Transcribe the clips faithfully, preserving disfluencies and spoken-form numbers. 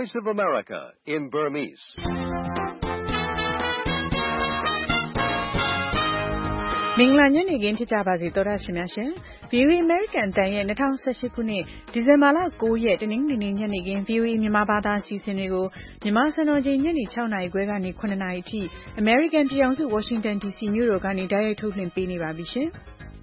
Voice of America in Burmese. ။မင်္ဂလာညနေခင်းဖြစ်ကြပါစေသောတာရှင်များရှင်။ ဗီအိုအေ American အသံရဲ့၂၀၁၈ခုနှစ်ဒီဇင်ဘာလ၉ရက်တနင်္ဂနွေနေ့ညနေခင်း ဗီအိုအေ မြန်မာဘာသာအစီအစဉ်တွေကိုမြန်မာစံတော်ချိန်ညနေ၆နာရီခွဲကနေ၇နာရီအထိ American ပြည်ထောင်စု Washington ဒီစီမြို့တော်ကနေတိုက်ရိုက်ထုတ်လွှင့်ပေးနေပါပြီရှင်။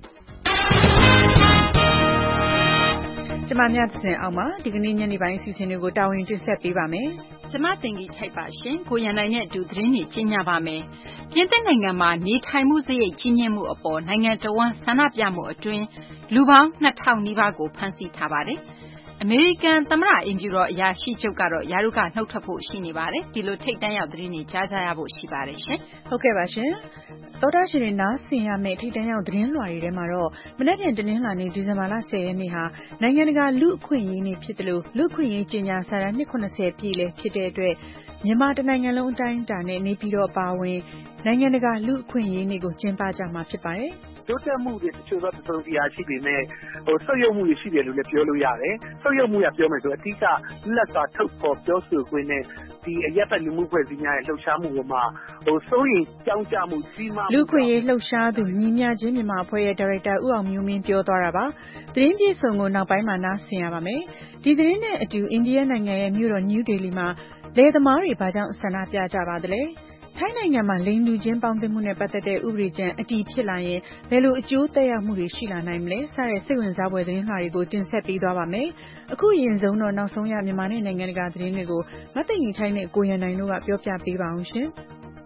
ကျမမြတ်စင်အောင်ပါဒီကနေ့ညနေပိုင်းအစီအစဉ်တွေကိုတာဝန်တင်ဆက်ပေးပါမယ်။ကျမတင်ကြီးထိုက်ပါရှင်။ကိုရန်နိုင်နဲ့အတူသတင်းတွေကြီးညာပါမယ်။ပြင်သစ်နိုင်ငံမှာနေထိုင်မှုစရိတ်ကြီးမြင့်မှုအပေါ်နိုင်ငံတော်ဝန်ဆန္ဒပြမှုအတွင်းလူပေါင်းနှစ်ထောင်နီးပါးကိုဖမ်းဆီးထားပါတယ်။အမေရိကန်သမ္မတအိမ်ဖြူတော်အရာရှိချုပ်ကတော့ယာရုကနှုတ်ထွက်ဖို့ရှိနေပါတယ်။ဒီလိုထိတ်တန့်ရောက်သတင်းတွေကြားကြရဖို့ရှိပါတယ်ရှင်။ဟုတ်ကဲ့ပါရှင်။သောတာရှင်တွေနားဆင်ရမယ့်ထိတ်တန့်ရောက်သတင်းလွှာတွေထဲမှာတော့မနက်ဖြန်တနင်္လာနေ့ဒီဇင်ဘာလ၁၀ရက်နေ့ဟာနိုင်ငံတကာလူ့အခွင့်အရေးနေ့ဖြစ်တယ်လို့လူ့အခွင့်အရေးကြေညာစာတမ်းနှစ်၇၀ပြည့်လည်းဖြစ်တဲ့အတွက်မြန်မာတနိုင်ငံလုံးအတိုင်းအတာနဲ့နေပြည်တော်အပါအဝင်နိုင်ငံတကာလူ့အခွင့်အရေးနေ့ကိုကျင်းပကြမှာဖြစ်ပါတယ်။တိုးတက်မှုတွေတချို့သောတစုံတရာရှိပေမဲ့ဟိုဆုတ်ယုတ်မှုတွေရှိတယ်လို့လည်းပြောလို့ရတယ်။ဆုတ်ယုတ်မှုကပြောမယ်ဆိုအဓိကလက်သာထုတ်ဖော်ပြောဆိုခွင့်နဲ့ဒီအရက်ပတ်လူမှုဖွဲ့စည်းများရဲ့လှုပ်ရှားမှုပေါ်မှာဟိုစိုးရင်ကြောင်းကြမှုကြီးမားလူ့ခွင့်ရေးလှုပ်ရှားသူညီမျှခြင်းမြန်မာအဖွဲ့ရဲ့ဒါရိုက်တာဦးအောင်မျိုးမင်းပြောသွားတာပါ။သတင်းပြေဆုံးကိုနောက်ပိုင်းမှာနားဆင်ရပါမယ်။ဒီသတင်းနဲ့အတူအိန္ဒိယနိုင်ငံရဲ့မြို့တော်နယူးဒေလီမှာလယ်သမားတွေဘာကြောင့်ဆန္ဒပြကြပါသလဲ။ထိုင်းနိုင်ငံမှာလိင်လူချင်းပေါင်းသင်းမှုနဲ့ပတ်သက်တဲ့ဥပဒေကြမ်းအတည်ဖြစ်လာရင်ဘယ်လိုအကျိုးသက်ရောက်မှုတွေရှိလာနိုင်မလဲစတဲ့စိတ်ဝင်စားဖွယ်သတင်းလှတွေကိုတင်ဆက်ပေးသွားပါမယ်။အခုရင်ဆုံးတော့နောက်ဆုံးရမြန်မာနဲ့နိုင်ငံတကာသတင်းတွေကိုမသိင်ထိုင်းနဲ့ကိုရန်နိုင်တို့ကပြောပြပေးပါအောင်ရှင်။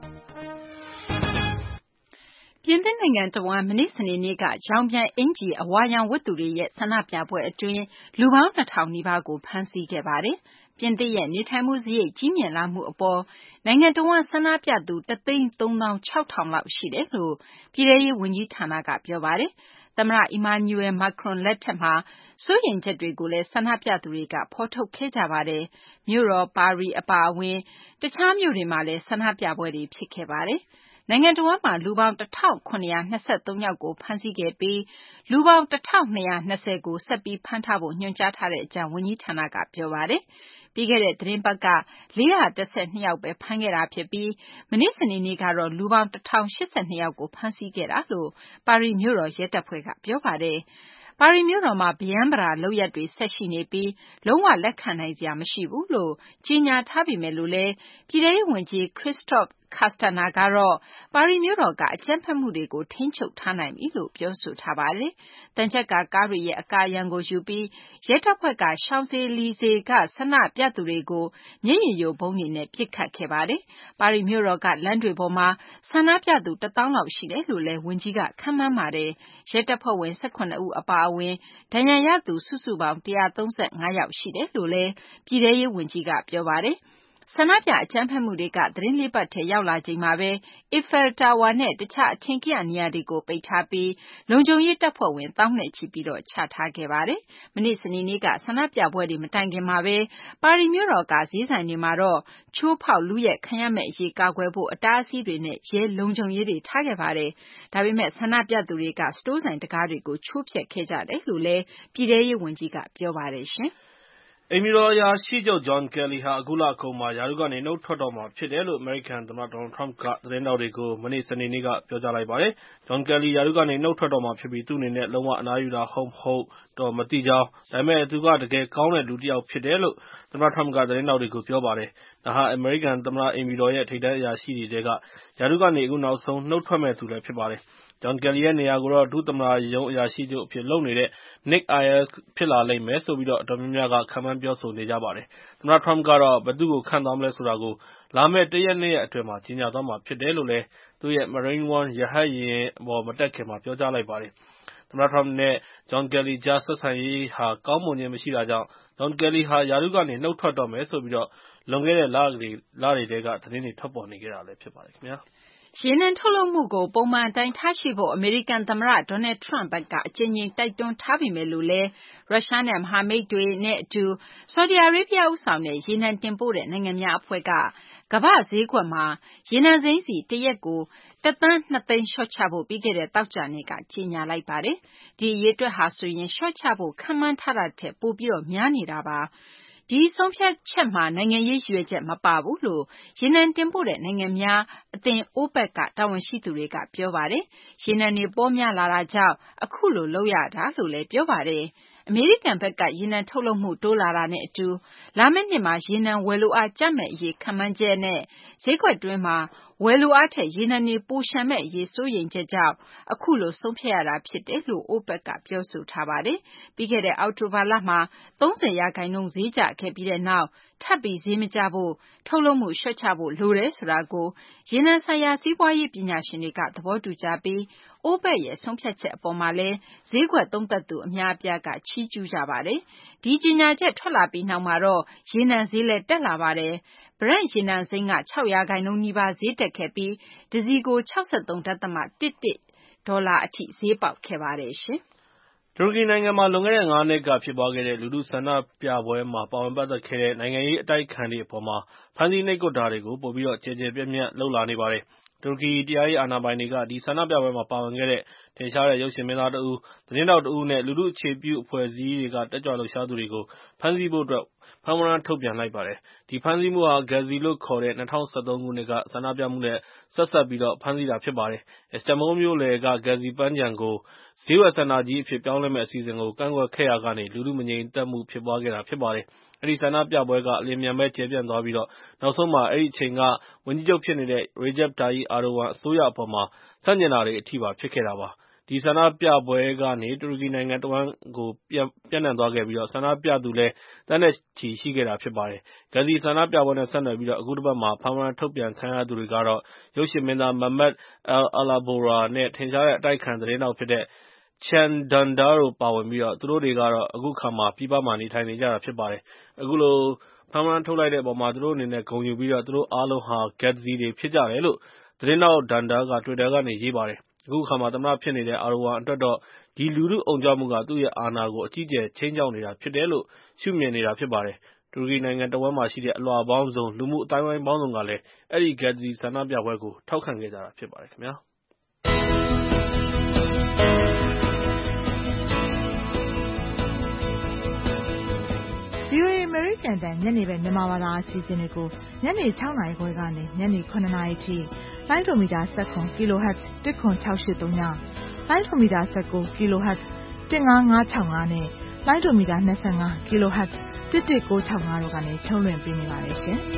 ပြင်သစ်နိုင်ငံတဝန်းမနေ့စနေနေ့ကရောင်ပြန်အင်ဂျီအဝါရောင်ဝတ်သူတွေရဲ့ဆန္ဒပြပွဲအတွင်းလူပေါင်းနှစ်ထောင်နီးပါးကိုဖမ်းဆီးခဲ့ပါတယ်။ပြင်သစ်ရဲ့နေထိုင်မှုစရိတ်ကြီးမြင့်လာမှုအပေါ်နိုင်ငံတဝန်းဆန္ဒပြသူတသိန်းသုံးသောင်းခြောက်ထောင်လောက်ရှိတယ်လို့ပြည်ထောင်ရေးဝန်ကြီးဌာနကပြောပါတယ်။သမ္မတ Emmanuel Macron လက်ထက်မှာစိုးရိမ်ချက်တွေကိုလည်းဆန္ဒပြသူတွေကဖော်ထုတ်ခဲ့ကြပါတယ်။မြို့တော်ပါရီအပါအဝင်တခြားမြို့တွေမှာလည်းဆန္ဒပြပွဲတွေဖြစ်ခဲ့ပါတယ်။နိုင်ငံတော်ဝန်မှာလူပေါင်းတစ်ထောင်ခုနှစ်ရာနှစ်ဆယ့်သုံးယောက်ကိုဖမ်းဆီးခဲ့ပြီးလူပေါင်းတစ်ထောင်နှစ်ရာနှစ်ဆယ်ကိုဆက်ပြီးဖမ်းထားဖို့ညွှန်ကြားထားတဲ့အကြောင်းဝန်ကြီးဌာနကပြောပါတယ်။ပြီးခဲ့တဲ့သတင်းပတ်ကလေးရာတစ်ဆယ့်နှစ်ယောက်ပဲဖမ်းခဲ့တာဖြစ်ပြီးမနေ့စနေနေ့ကတော့လူပေါင်းတစ်ထောင်ရှစ်ဆယ်နှစ်ယောက်ကိုဖမ်းဆီးခဲ့တာလို့ပါရီမြို့တော်ရဲတပ်ဖွဲ့ကပြောပါတယ်။ပါရီမြို့တော်မှာဗျမ်းပရာလုပ်ရက်တွေဆက်ရှိနေပြီးလုံးဝလက်ခံနိုင်စရာမရှိဘူးလို့ကြေညာထားပေမဲ့လို့လည်းပြည်ထောင်ရေးဝန်ကြီး Christophe Castaner ကတော့ပါရီမြို့တော်ကအကြမ်းဖက်မှုတွေကိုထိန်းချုပ်ထားနိုင်ပြီလို့ပြောဆိုထားပါတယ်။တန်ချက်ကာကားတွေရဲ့အကာအရံကိုယူပြီးရဲတပ်ဖွဲ့က Champs-Élysées ကဆန္ဒပြသူတွေကိုမျက်ရည်ယိုဗုံးတွေနဲ့ပစ်ခတ်ခဲ့ပါတယ်။ပါရီမြို့တော်ကလမ်းတွေပေါ်မှာဆန္ဒပြသူတစ်သောင်းလောက်ရှိတယ်လို့လည်းဝန်ကြီးကခန့်မှန်းပါတယ်။ရဲတပ်ဖွဲ့ဝင်၁၇ဦးအပါအဝင်ဒဏ်ရာရသူစုစုပေါင်း၁၃၅ယောက်ရှိတယ်လို့လည်းပြည်ထောင်ရေးဝန်ကြီးကပြောပါတယ်။ဆန္ဒပြအကြမ်းဖက်မှုတွေကသတင်းလေးပတ်ထဲရောက်လာချိန်မှာပဲ Eiffel Tower နဲ့တခြားအထင်ကရနေရာတွေကိုပိတ်ထားပြီးလုံခြုံရေးတပ်ဖွဲ့ဝင်သောင်းနဲ့ချီပြီးတော့ချထားခဲ့ပါတယ်။မနေ့စနေနေ့ကဆန္ဒပြပွဲတွေမတိုင်ခင်မှာပဲပါရီမြို့တော်ကဈေးဆိုင်တွေမှာတော့ချိုးဖောက်လုယက်ခံရမယ့်အရေးကာကွယ်ဖို့အတားအဆီးတွေနဲ့ရဲလုံခြုံရေးတွေထားခဲ့ပါတယ်။ဒါပေမဲ့ဆန္ဒပြသူတွေကစတိုးဆိုင်တကားတွေကိုချိုးဖျက်ခဲ့ကြတယ်လို့လည်းပြည်ထောင်ရေးဝန်ကြီးကပြောပါတယ်ရှင်။အိမ်ဖြူတော်အရာရှိချုပ် John Kelly ဟာအခုလအကုန်မှာရာထူးကနေနှုတ်ထွက်တော့မှာဖြစ်တယ်လို့အမေရိကန်သမ္မတ Donald Trump ကသတင်းထောက်တွေကိုမနေ့စနေနေ့ကပြောကြားလိုက်ပါတယ်။ John Kelly ရာထူးကနေနှုတ်ထွက်တော့မှာဖြစ်ပြီးသူ့အနေနဲ့လုံးဝအနားယူတာဟုတ်မဟုတ်တော့မသိကြောင်းဒါပေမဲ့သူကတကယ်ကောင်းတဲ့လူတစ်ယောက်ဖြစ်တယ်လို့သမ္မတ Trump ကသတင်းထောက်တွေကိုပြောပါတယ်။ဒါဟာအမေရိကန်သမ္မတအိမ်ဖြူတော်ရဲ့ထိပ်တန်းအရာရှိတွေထဲကရာထူးကနေအခုနောက်ဆုံးနှုတ်ထွက်မဲ့သူလည်းဖြစ်ပါတယ်။ John Kelly ရဲ့နေရာကိုတော့ဒုသမ္မတရုံးအရာရှိချုပ်အဖြစ်လုပ်နေတဲ့ Nick Ayers ဖြစ်လာလိမ့်မယ်လို့အတော်များများကခန့်မှန်းပြောဆိုနေကြပါတယ်။သမ္မတ Trump ကတော့ဘယ်သူ့ကိုခန့်သွားမလဲဆိုတာကိုလာမယ့်တစ်ရက်နှစ်ရက်အတွင်းမှာကြေညာသွားမှာဖြစ်တယ်လို့လည်းသူ့ရဲ့ Marine One ရဟတ်ယာဉ်ပေါ်မတက်ခင်မှာပြောကြားလိုက်ပါတယ်။သမ္မတ Trump နဲ့ John Kelly ကြားဆက်ဆံရေးဟာကောင်းမွန်ခြင်းမရှိတာကြောင့် John Kelly ဟာရာထူးကနေနှုတ်ထွက်တော့မယ်ဆိုပြီးလွန်ခဲ့တဲ့လတွေလတွေကတည်းကသတင်းတွေထွက်ပေါ်နေခဲ့တာလည်းဖြစ်ပါတယ်ခင်ဗျာ။ရေနံထုတ်လုပ်မှုကိုပုံမှန်အတိုင်းထားရှိဖို့အမေရိကန်သမ္မတ Donald Trump ဘက်ကအကြိမ်ကြိမ်တိုက်တွန်းထားပေမဲ့လို့လည်းရုရှားနဲ့မဟာမိတ်တွေနဲ့အတူဆော်ဒီအာရေးဗျဦးဆောင်တဲ့ရေနံတင်ပို့တဲ့နိုင်ငံများအဖွဲ့ကကမ္ဘာ့ဈေးကွက်မှာရေနံစိမ်းစီတရက်ကိုတစ်သန်းနှစ်သိန်းလျှော့ချဖို့ပြီးခဲ့တဲ့သောကြာနေ့ကကြေညာလိုက်ပါတယ်။ဒီအရေအတွက်ဟာဆိုရင်လျှော့ချဖို့ခန့်မှန်းထားတာထက်ပိုပြီးများနေတာပါ။ဒီဆုံးဖြတ်ချက်မှာနိုင်ငံရေးရွေးချက်မပါဘူးလို့ရေနံတင်ပို့တဲ့နိုင်ငံများအသင်း အိုပက် ကတာဝန်ရှိသူတွေကပြောပါတယ်။ရေနံတွေပေါများလာတာကြောင့်အခုလိုလုပ်ရတာလို့လည်းပြောပါတယ်။အမေရိကန်ဘက်ကရေနံထုတ်လုပ်မှုတိုးလာတာနဲ့အတူလာမယ့်နှစ်မှာရေနံဝယ်လိုအားကျမဲ့အရေးခန့်မှန်းချက်နဲ့ဈေးကွက်တွင်းမှာဝယ်လိုအားထက်ရေနံတွေပိုလျှံမဲ့အရေးစိုးရိမ်ချက်ကြောင့်အခုလိုဆုံးဖြတ်ရတာဖြစ်တယ်လို့ အိုပက် ကပြောဆိုထားပါတယ်။ပြီးခဲ့တဲ့အောက်တိုဘာလမှာသုံးဆယ်ရာခိုင်နှုန်းဈေးကျခဲ့ပြီးတဲ့နောက်ထပ်ပြီးဈေးမကျဖို့ထုတ်လုပ်မှုလျှော့ချဖို့လိုတယ်ဆိုတာကိုရေနံဆိုင်ရာစီးပွားရေးပညာရှင်တွေကသဘောတူကြပြီးအိုပက်ရဲ့ဆုံးဖြတ်ချက်အပေါ်မှာလည်းဈေးကွက်သုံးသပ်သူအများအပြားကချီးကျူးကြပါတယ်။ဒီကြေညာချက်ထွက်လာပြီးနောက်မှာတော့ရေနံဈေးလည်းတက်လာပါတယ်။ Brent ရေနံစိမ်းက၆ရာခိုင်နှုန်းနီးပါးဈေးတက်ခဲ့ပြီးတစည်ကို၆၃.၁၁ဒေါ်လာအထိဈေးပေါက်ခဲ့ပါတယ်ရှင်။တူရကီနိုင်ငံမှာလွန်ခဲ့တဲ့ငါးနှစ်ကဖြစ်ပွားခဲ့တဲ့လူထုဆန္ဒပြပွဲမှာပါဝင်ပတ်သက်ခဲ့တဲ့နိုင်ငံရေးအတိုက်အခံတွေအပေါ်မှာဖမ်းဆီးနှိပ်ကွပ်တာတွေကိုပိုပြီးတော့ကျယ်ကျယ်ပြန့်ပြန့်လုပ်လာနေပါတယ်။တူရကီတရားရေးအာဏာပိုင်တွေကဒီဆန္ဒပြပွဲမှာပါဝင်ခဲ့တဲ့ထင်ရှားတဲ့ရုပ်ရှင်မင်းသားတဦး၊သတင်းထောက်တဦးနဲ့လူထုအခြေပြုအဖွဲ့အစည်းတွေကတက်ကြွလှုပ်ရှားသူတွေကိုဖမ်းဆီးဖို့အတွက်ဖမ်းဝရမ်းထုတ်ပြန်လိုက်ပါတယ်။ဒီဖမ်းဆီးမှုဟာ Gezi လို့ခေါ်တဲ့၂၀၁၃ခုနှစ်ကဆန္ဒပြမှုနဲ့ဆက်စပ်ပြီးဖမ်းဆီးတာဖြစ်ပါတယ်။ Istanbul မြို့လယ်က Gezi ပန်းခြံကိုဈေးဝယ်စင်တာကြီးအဖြစ်ပြောင်းလဲမယ့်အစီအစဉ်ကိုကန့်ကွက်ခဲ့ရာကနေလူထုမငြိမ်သက်မှုဖြစ်ပွားခဲ့တာဖြစ်ပါတယ်။အဲဒီဆန္ဒပြပွဲကအလျင်အမြန်ပဲကျယ်ပြန့်သွားပြီးနောက်ဆုံးမှာအဲဒီအချိန်ကဝန်ကြီးချုပ်ဖြစ်နေတဲ့ Recep Tayyip Erdogan အစိုးရအပေါ်မှာဆန့်ကျင်တာတွေအထိပါဖြစ်ခဲ့တာပါ။ဒီဆန္ဒပြပွဲကနေတူရကီနိုင်ငံတဝန်းကိုပြန့်နှံ့သွားခဲ့ပြီးဆန္ဒပြသူလည်းသန်းနဲ့ချီရှိခဲ့တာဖြစ်ပါတယ်။ Gezi ဆန္ဒပြပွဲနဲ့ဆက်နွယ်ပြီးအခုတပတ်မှာဖမ်းဝရမ်းထုတ်ပြန်ခံရသူတွေကတော့ရုပ်ရှင်မင်းသား Mehmet Alabora နဲ့ထင်ရှားတဲ့အတိုက်အခံသတင်းထောက်ဖြစ်တဲ့ Can Dündar တို့ပါဝင်ပြီးသူတို့တွေကတော့အခုအခါပြည်ပမှာနေထိုင်နေကြတာဖြစ်ပါတယ်။အခုလိုဖမ်းဝရမ်းထုတ်လိုက်တဲ့အပေါ်မှာသူတို့အနေနဲ့ဂုဏ်ယူပြီးသူတို့အားလုံးဟာ Gezi တွေဖြစ်ကြတယ်လို့သတင်းထောက် Dündar က Twitter ကနေရေးပါတယ်။အခုအခါသမ္မတဖြစ်နေတဲ့ Erdogan အတွက်တော့ဒီလူထုအုံကြွမှုကသူ့ရဲ့အာဏာကိုအကြီးအကျယ်ခြိမ်းခြောက်နေတာဖြစ်တယ်လို့ရှုမြင်နေတာဖြစ်ပါတယ်။တူရကီနိုင်ငံတဝန်းမှာရှိတဲ့အလွှာပေါင်းစုံလူမှုအသိုင်းအဝိုင်းပေါင်းစုံကလည်းအဲဒီ Gezi ဆန္ဒပြပွဲကိုထောက်ခံခဲ့ကြတာဖြစ်ပါတယ်ခင်ဗျာ။ဗွီအိုအေ အမေရိကန်အသံညနေဘက်မြန်မာဘာသာအစီအစဉ်တွေကိုညနေ၆နာရီခွဲကနေညနေ၇နာရီထိလိုင်းဒိုမီတာ၁၇ kHz ၁၇၆၈၃ညလိုင်းဒိုမီတာ၁၉ kHz ၁၅၅၆၅နဲ့လိုင်းဒိုမီတာ၂၅ kHz ၁၁၉၆၅တို့ကနေထုတ်လွှင့်ပေးနေပါတယ်ရှင်။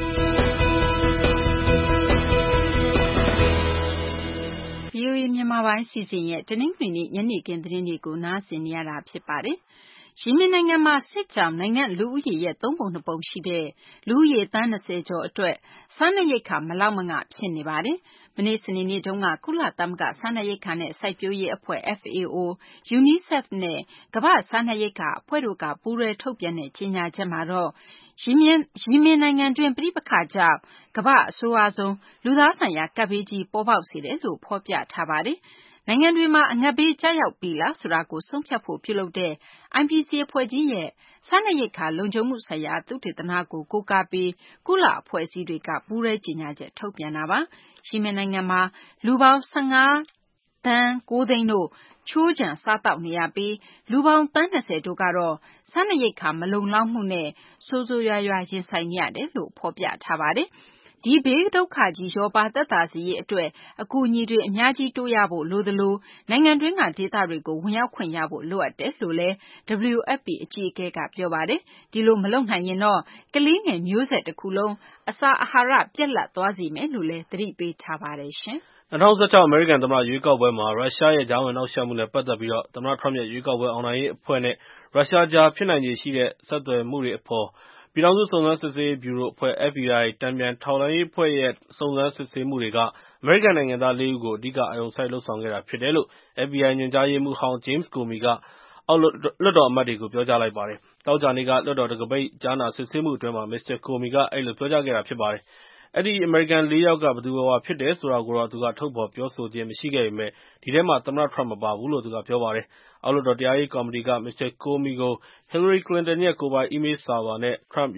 ဗွီအိုအေမြန်မာပိုင်းစီစဉ်ရဲ့တနင်္ဂနွေနေ့ညနေခင်းသတင်းတွေကိုနားဆင်နေရတာဖြစ်ပါတယ်။ယီမင်နိုင်ငံမှာစစ်ကြောင့်နိုင်ငံလူဦးရေရဲ့သုံးပုံနှစ်ပုံရှိတဲ့လူဦးရေသန်း၂၀ကျော်အတွက်စားနပ်ရိက္ခာမလောက်မငဖြစ်နေပါတယ်။မနေ့စနေနေ့တုန်းကကုလသမဂ္ဂစားနပ်ရိက္ခာနဲ့စိုက်ပျိုးရေးအဖွဲ့ F A O, UNICEF နဲ့ကမ္ဘာ့စားနပ်ရိက္ခာအဖွဲ့တို့ကပူးတွဲထုတ်ပြန်တဲ့ကြေညာချက်မှာတော့ယီမင်ယီမင်နိုင်ငံတွင်းပဋိပက္ခကြောင့်ကမ္ဘာ့အဆိုးဝါးဆုံးလူသားဆိုင်ရာကပ်ဘေးကြီးပေါ်ပေါက်စေတယ်လို့ဖော်ပြထားပါတယ်။နိုင်ငံတွေမှာအငတ်ဘေးကျရောက်ပြီလားဆိုတာကိုဆုံးဖြတ်ဖို့ပြုလုပ်တဲ့ I P C အဖွဲ့ကြီးရဲ့စားနပ်ရိက္ခာလုံခြုံမှုဆိုင်ရာသုတေသနကိုကိုးကားပြီးကုလအဖွဲ့အစည်းတွေကပူးတွဲကြေညာချက်ထုတ်ပြန်တာပါ။ယီမင်နိုင်ငံမှာလူပေါင်း၁၅သန်း၉သိန်းတို့ချိုးခြံစားသောက်နေရပြီးလူပေါင်းသန်း၂၀တို့ကတော့စားနပ်ရိက္ခာမလုံလောက်မှုနဲ့ဆိုးဆိုးရွားရွားရင်ဆိုင်နေရတယ်လို့ဖော်ပြထားပါတယ်။ဒီဘေးဒုက္ခကြီးလျော့ပါးသက်သာစေရေးအတွက်အကူအညီတွေအများကြီးတိုးရဖို့လိုသလိုနိုင်ငံတွင်းကဒေသတွေကိုဝင်ရောက်ခွင့်ရဖို့လိုအပ်တယ်လို့လည်း W F P အကြီးအကဲကပြောပါတယ်။ဒီလိုမလုပ်နိုင်ရင်တော့ကလေးငယ်မျိုးဆက်တခုလုံးအစာအာဟာရပြတ်လတ်သွားစေမယ်လို့လည်းသတိပေးထားပါတယ်ရှင်။၂၀၁၆အမေရိကန်သမ္မတရွေးကောက်ပွဲမှာရုရှားရဲ့ကြားဝင်နှောက်ယှက်မှုနဲ့ပတ်သက်ပြီးသမ္မတထရမ့်ရဲ့ရွေးကောက်ပွဲအောင်နိုင်ရေးအဖွဲ့နဲ့ရုရှားကြားဖြစ်နိုင်ခြေရှိတဲ့ဆက်သွယ်မှုတွေအပေါ်ပြည်ထောင်စုစုံစမ်းစစ်ဆေးရေးဗျူရိုအဖွဲ့ F B I တန်ပြန်ထောက်လှမ်းရေးအဖွဲ့ရဲ့စုံစမ်းစစ်ဆေးမှုတွေကအမေရိကန်နိုင်ငံသားလေးဦးကိုအဓိကအာရုံစိုက်လုပ်ဆောင်ခဲ့တာဖြစ်တယ်လို့ F B I ညွှန်ကြားရေးမှူးဟောင်း James Comey ကအောက်လွှတ်တော်အမတ်တွေကိုပြောကြားလိုက်ပါတယ်။သောကြာနေ့ကလွှတ်တော်တံခါးပိတ်ကြားနာစစ်ဆေးမှုအတွင်းမစ္စတာ Comey ကအဲဒီလိုပြောကြားခဲ့တာဖြစ်ပါတယ်။အဲဒီအမေရိကန်လေးယောက်ကဘယ်သူဘယ်ဝါဖြစ်တယ်ဆိုတာကိုတော့သူကထုတ်ဖော်ပြောဆိုခြင်းမရှိခဲ့ပေမဲ့ဒီထဲမှာသမ္မတထရမ့်မပါဘူးလို့သူကပြောပါတယ်။အောက်လွှတ်တော်တရားရေးကော်မတီကမစ္စတာ Comey ကို Hillary Clinton ရဲ့ကိုယ်ပိုင်အီးမေးလ်ဆာဗာနဲ့ထရမ့်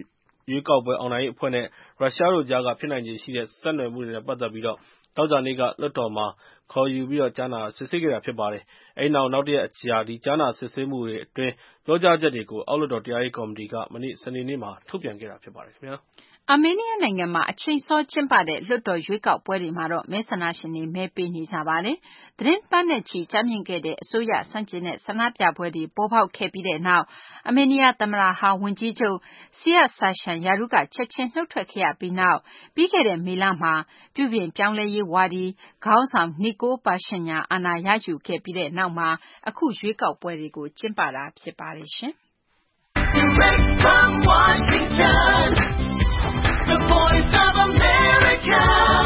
ရွေးကောက်ပွဲအောင်နိုင်ရေးအဖွဲ့နဲ့ရုရှားတို့ကြားကဖြစ်နိုင်ခြေရှိတဲ့ဆက်နွယ်မှုတွေနဲ့ပတ်သက်ပြီးသောကြာနေ့ကလွှတ်တော်မှာခေါ်ယူပြီးကြားနာစစ်ဆေးခဲ့တာဖြစ်ပါတယ်။အဲဒီနောက်နောက်တရက်အကြာဒီကြားနာစစ်ဆေးမှုတွေအတွင်းပြောကြားချက်တွေကိုအောက်လွှတ်တော်တရားရေးကော်မတီကမနေ့စနေနေ့မှာထုတ်ပြန်ခဲ့တာဖြစ်ပါတယ်ခင်ဗျာ။အာမေးနီးယားနိုင်ငံမှာအချိန်စောကျင်းပတဲ့လွှတ်တော်ရွေးကောက်ပွဲတွေမှာတော့မဲဆန္ဒရှင်တွေမဲပေးနေကြပါတယ်။သတင်းပတ်နဲ့ချီကြာမြင့်ခဲ့တဲ့အစိုးရဆန့်ကျင်တဲ့ဆန္ဒပြပွဲတွေပေါ်ပေါက်ခဲ့ပြီးတဲ့နောက်အာမေးနီးယားသမ္မတဟောင်းဝန်ကြီးချုပ် Siad Sargsyan ရာထူးကချက်ချင်းနှုတ်ထွက်ခဲ့ရပြီးနောက်ပြီးခဲ့တဲ့မေလမှာပြုပြင်ပြောင်းလဲရေးဝါဒီခေါင်းဆောင် Nikol Pashinyan အာဏာရယူခဲ့ပြီးတဲ့နောက်မှာအခုရွေးကောက်ပွဲတွေကိုကျင်းပတာဖြစ်ပါတယ်ရှင်။ Direct from Washington The Voice of America,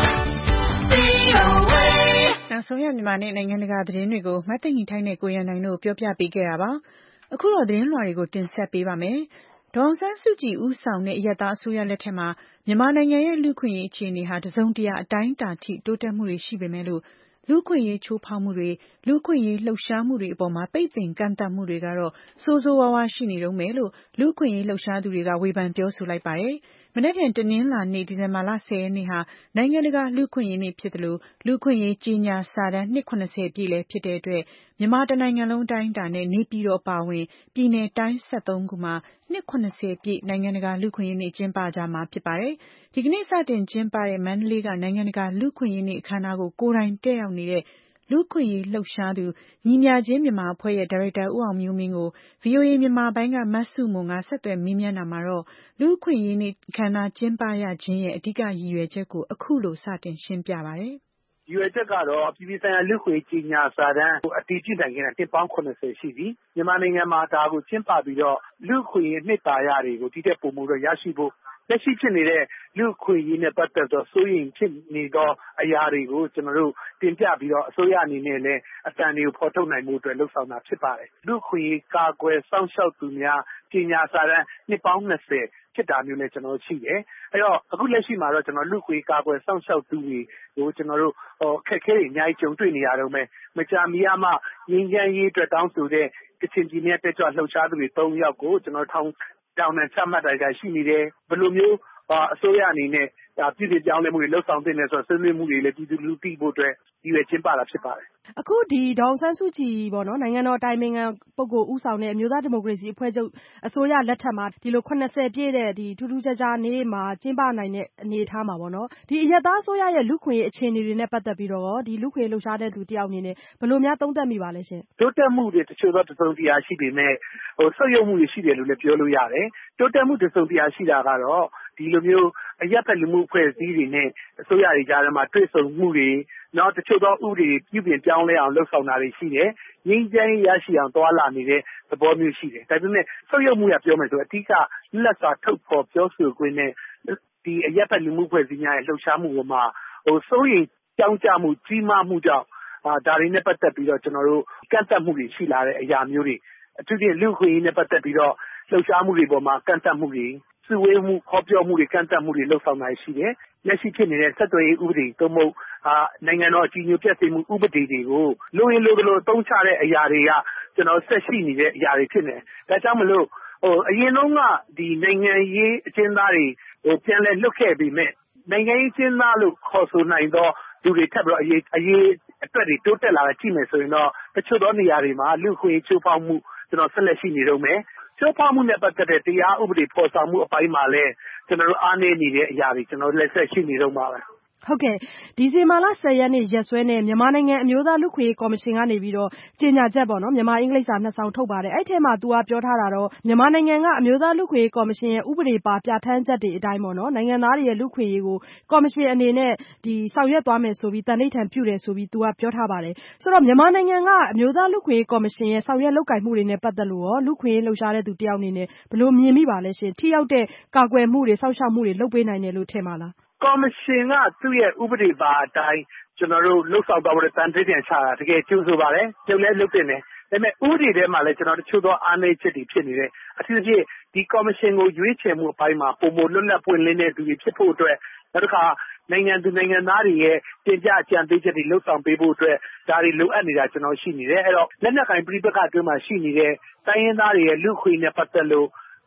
V O A နောက်ဆုံးရမြန်မာနဲ့နိုင်ငံတကာသတင်းတွေကိုမသိင်္ဂီထိုင်းနဲ့ကိုရန်နိုင်တို့ပြောပြပေးခဲ့တာပါ။အခုတော့သတင်းလွှာတွေကိုတင်ဆက်ပေးပါမယ်။ဒေါ်အောင်ဆန်းစုကြည်ဦးဆောင်တဲ့အရပ်သားအစိုးရလက်ထက်မှာမြန်မာနိုင်ငံရဲ့လူ့ခွင့်ရေးအခြေအနေဟာတစုံတရာအတိုင်းအတာထိတိုးတက်မှုတွေရှိပေမဲ့လို့လူ့ခွင့်ရေးချိုးဖောက်မှုတွေလူ့ခွင့်ရေးလှုပ်ရှားမှုတွေအပေါ်မှာပိတ်ပင်ကန့်သတ်မှုတွေကတော့ဆိုးဆိုးဝါးဝါးရှိနေတုန်းပဲလို့လူ့ခွင့်ရေးလှုပ်ရှားသူတွေကဝေဖန်ပြောဆိုလိုက်ပါတယ်။မနက်ဖြန်တနင်္လာနေ့ဒီဇင်ဘာလဆယ်ရက်နေ့ဟာနိုင်ငံတကာလူ့ခွင့်ရေးနေ့ဖြစ်တယ်လို့လူ့ခွင့်ရေးကြေညာစာတမ်းနှစ်၇၀ပြည့်လည်းဖြစ်တဲ့အတွက်မြန်မာတနိုင်ငံလုံးတိုင်းအတာနဲ့နေပြည်တော်အပါအဝင်ပြည်내တိုင်း၁၃ခုမှာနှစ်၇၀ပြည့်နိုင်ငံတကာလူ့ခွင့်ရေးနေ့ကျင်းပကြမှာဖြစ်ပါတယ်။ဒီကနေ့စတင်ကျင်းပတဲ့မန္တလေးကနိုင်ငံတကာလူ့ခွင့်ရေးနေ့အခမ်းအနားကိုကိုယ်တိုင်တက်ရောက်နေတဲ့လူ့ခွင့်ရေးလှုပ်ရှားသူညီမျှခြင်းမြန်မာအဖွဲ့ရဲ့ဒါရိုက်တာဦးအောင်မျိုးမင်းကို ဗွီအိုအေမြန်မာပိုင်းကမဆုမွန်ကဆက်သွယ်မေးမြန်းတာမှာတော့လူ့ခွင့်ရေးနေ့အခမ်းအနားကျင်းပရခြင်းရဲ့အဓိကရည်ရွယ်ချက်ကိုအခုလိုစတင်ရှင်းပြပါတယ်။ရည်ရွယ်ချက်ကတော့ပြည်ပဆိုင်ရာလူ့ခွင့်ရေးကြေညာစာတမ်းကိုအတည်ပြုနိုင်ခဲ့တဲ့နှစ်ပေါင်း၇၀ရှိပြီ။မြန်မာနိုင်ငံမှာဒါကိုကျင်းပပြီးတော့လူ့ခွင့်ရေးနှစ်သာရတွေကိုဒီတဲ့ပုံမှုတော့ရရှိဖို့လက်ရှိဖြစ်နေတဲ့လူ့ခွင့်ရေးနဲ့ပတ်သက်သောစိုးရိမ်ဖြစ်နေသောအရာတွေကိုကျွန်တော်တို့တင်ပြပြီးတော့အစိုးရအနေနဲ့လည်းအတန်တွေကိုဖော်ထုတ်နိုင်မှုအတွက်လှုံ့ဆော်တာဖြစ်ပါတယ်။လူ့ခွင့်ရေးကာကွယ်စောင့်ရှောက်သူများကြေညာစာတမ်းနှစ်ပေါင်း၂၀ဖြစ်တာမျိုးလည်းကျွန်တော်ရှိတယ်။အဲတော့အခုလက်ရှိမှာတော့ကျွန်တော်လူ့ခွင့်ရေးကာကွယ်စောင့်ရှောက်သူတွေကိုကျွန်တော်တို့အခက်အခဲတွေအများကြီးကြုံတွေ့နေရတော့မယ်။မကြာမီမှငြိမ်းချမ်းရေးအတွက်တောင်းဆိုတဲ့ကချင်ပြည်နယ်တက်ကြွလှုပ်ရှားသူတွေ၃ယောက်ကိုကျွန်တော်ထောင်တောင်းနဲ့ချမှတ်တာရှိနေတယ်။ဘယ်လိုမျိုးအစိုးရအနေနဲ့ဒါပြည်ပြည်ပြောင်းလဲမှုတွေလှုပ်ဆောင်တင်နေဆိုဆွေးနွေးမှုတွေလည်းပြည်သူလူထုသိဖို့အတွက်ဒီရွယ်ကျင်းပတာဖြစ်ပါတယ်။အခုဒီဒေါအောင်ဆန်းစုကြည်ပေါ့နော်နိုင်ငံတော်တိုင်ပင်ခံပုဂ္ဂိုလ်ဦးဆောင်တဲ့အမျိုးသားဒီမိုကရေစီအဖွဲ့ချုပ်အစိုးရလက်ထက်မှာဒီလို၇၀ပြည့်တဲ့ဒီထူးထူးခြားခြားနေ့မှာကျင်းပနိုင်တဲ့အနေအထားမှာပေါ့နော်ဒီအရပ်သားအစိုးရရဲ့လူ့ခွင့်ရေးအခြေအနေတွေနဲ့ပတ်သက်ပြီးတော့ဒီလူ့ခွင့်ရေးလှုပ်ရှားတဲ့သူတယောက်အနေနဲ့ဘယ်လိုများသုံးသပ်မိပါလဲရှင်။တိုးတက်မှုတွေတချို့သောတစုံတရာရှိပေမဲ့ဟိုဆွေးနွေးမှုတွေရှိတယ်လို့လည်းပြောလို့ရတယ်။တိုးတက်မှုတစုံတရာရှိတာကတော့ဒီလိုမျိုးအရပ်ဘက်လူမှုအဖွဲ့အစည်းတွေနဲ့အစိုးရတွေကြားထဲမှာတွေ့ဆုံမှုတွေနောက်တချို့သောဥပဒေပြုပြင်ပြောင်းလဲအောင်လှုပ်ဆောင်တာတွေရှိတယ်။ငြိမ်းချမ်းရေးရရှိအောင်တွာလာနေတဲ့သဘောမျိုးရှိတယ်။ဒါပေမဲ့ဆုတ်ယုတ်မှုရပြောမယ်ဆိုအဓိကလက်စွာထုတ်ဖော်ပြောဆိုခွင့်နဲ့ဒီအရပ်ဘက်လူမှုအဖွဲ့အစည်းများရဲ့လှုပ်ရှားမှုပေါ်မှာဟိုစိုးရိမ်ကြောင်းကြမှုကြီးမားမှုကြောင့်အာဒါတွေနဲ့ပတ်သက်ပြီးတော့ကျွန်တော်တို့ကန့်သက်မှုတွေရှိလာတဲ့အရာမျိုးတွေအထူးသဖြင့်လူ့ခွင့်ရေးနဲ့ပတ်သက်ပြီးတော့လှုပ်ရှားမှုတွေပေါ်မှာကန့်သက်မှုတွေစုဝေးမှုခေါ်ပြောမှုတွေကန့်သက်မှုတွေလှုပ်ဆောင်တာရှိတယ်။လက်ရှိဖြစ်နေတဲ့ဆက်သွယ်ရေးဥပဒေသို့မဟုတ်အာနိုင်ငံတော်အကြီးအကျယ်ပြည့်စုံမှုဥပဒေတွေကိုလိုရင်လိုလိုသုံးချတဲ့အရာတွေကကျွန်တော်ဆက်ရှိနေတဲ့အရာတွေဖြစ်နေ။ဒါကြောင့်မလို့ဟိုအရင်တော့ကဒီနိုင်ငံရေးအကျဉ်းသားတွေဟိုပြန်လဲလွတ်ခဲ့ပြီးမဲ့နိုင်ငံရေးကျဉ်းသားလို့ခေါ်ဆိုနိုင်သောလူတွေထပ်ပြီးတော့အရေးအရေးအတွက်တွေတိုးတက်လာတာကြည့်မယ်ဆိုရင်တော့တချို့သောနေရာတွေမှာလူခွင့်ချိုးဖောက်မှုကျွန်တော်ဆက်လက်ရှိနေတော့မယ်ချိုးဖောက်မှုနဲ့ပတ်သက်တဲ့တရားဥပဒေဖော်ဆောင်မှုအပိုင်းမှာလည်းကျွန်တော်တို့အားနည်းနေတဲ့အရာတွေကျွန်တော်လက်ဆက်ရှိနေတော့မှာပဲဟုတ်ကဲ့ဒီဇင်ဘာလ၁၀ရက်နေ့ရက်စွဲနဲ့မြန်မာနိုင်ငံအမျိုးသားလူ့ခွင့်ရေးကော်မရှင်ကနေပြီးတော့ကြေညာချက်ပေါ့နော်မြန်မာအင်္ဂလိပ်စာနှစ်စောင်ထုတ်ပါတယ်အဲ့ထဲမှာ तू ကပြောထားတာတော့မြန်မာနိုင်ငံကအမျိုးသားလူ့ခွင့်ရေးကော်မရှင်ရဲ့ဥပဒေပါပြဋ္ဌာန်းချက်တွေအတိုင်းပေါ့နော်နိုင်ငံသားတွေရဲ့လူ့ခွင့်ရေးကိုကော်မရှင်အနေနဲ့ဒီဆောင်ရွက်သွားမယ်ဆိုပြီးတန်ဋိဌာန်ပြုတယ်ဆိုပြီး तू ကပြောထားပါတယ်ဆိုတော့မြန်မာနိုင်ငံကအမျိုးသားလူ့ခွင့်ရေးကော်မရှင်ရဲ့ဆောင်ရွက်လုပ်ကိုင်မှုတွေနဲ့ပတ်သက်လို့ရောလူ့ခွင့်ရေးလှုပ်ရှားတဲ့သူတယောက်အနေနဲ့ဘယ်လိုမြင်မိပါလဲရှင်ထိရောက်တဲ့ကာကွယ်မှုတွေစောင့်ရှောက်မှုတွေလုပ်ပေးနိုင်တယ်လို့ထင်ပါလားကော်မရှင်ကသူ့ရဲ့ဥပဒေပါအတိုင်းကျွန်တော်တို့လှုပ်ဆောင်သွားဖို့တန်တိပြန်ချတာတကယ်ကျိုးဆိုပါတယ်ကျုပ်လည်းလုပ်တင်တယ်ဒါပေမဲ့ဥပဒေထဲမှာလည်းကျွန်တော်တို့ချို့သောအားနည်းချက်တွေဖြစ်နေတယ်အထူးသဖြင့်ဒီကော်မရှင်ကိုရွေးချယ်မှုအပိုင်းမှာပုံမလွတ်လပ်ပွင့်လင်းတဲ့သူတွေဖြစ်ဖို့အတွက်နောက်တစ်ခါနိုင်ငံသူနိုင်ငံသားတွေရဲ့တင်ပြအကြံပေးချက်တွေလှုပ်ဆောင်ပေးဖို့အတွက်ဒါတွေလိုအပ်နေတာကျွန်တော်ရှိနေတယ်အဲ့တော့လက်နက်ကိုင်ပြည်ပခအတွင်းမှာရှိနေတဲ့တိုင်းရင်းသားတွေရဲ့လူခွေနဲ့ပတ်သက်လို့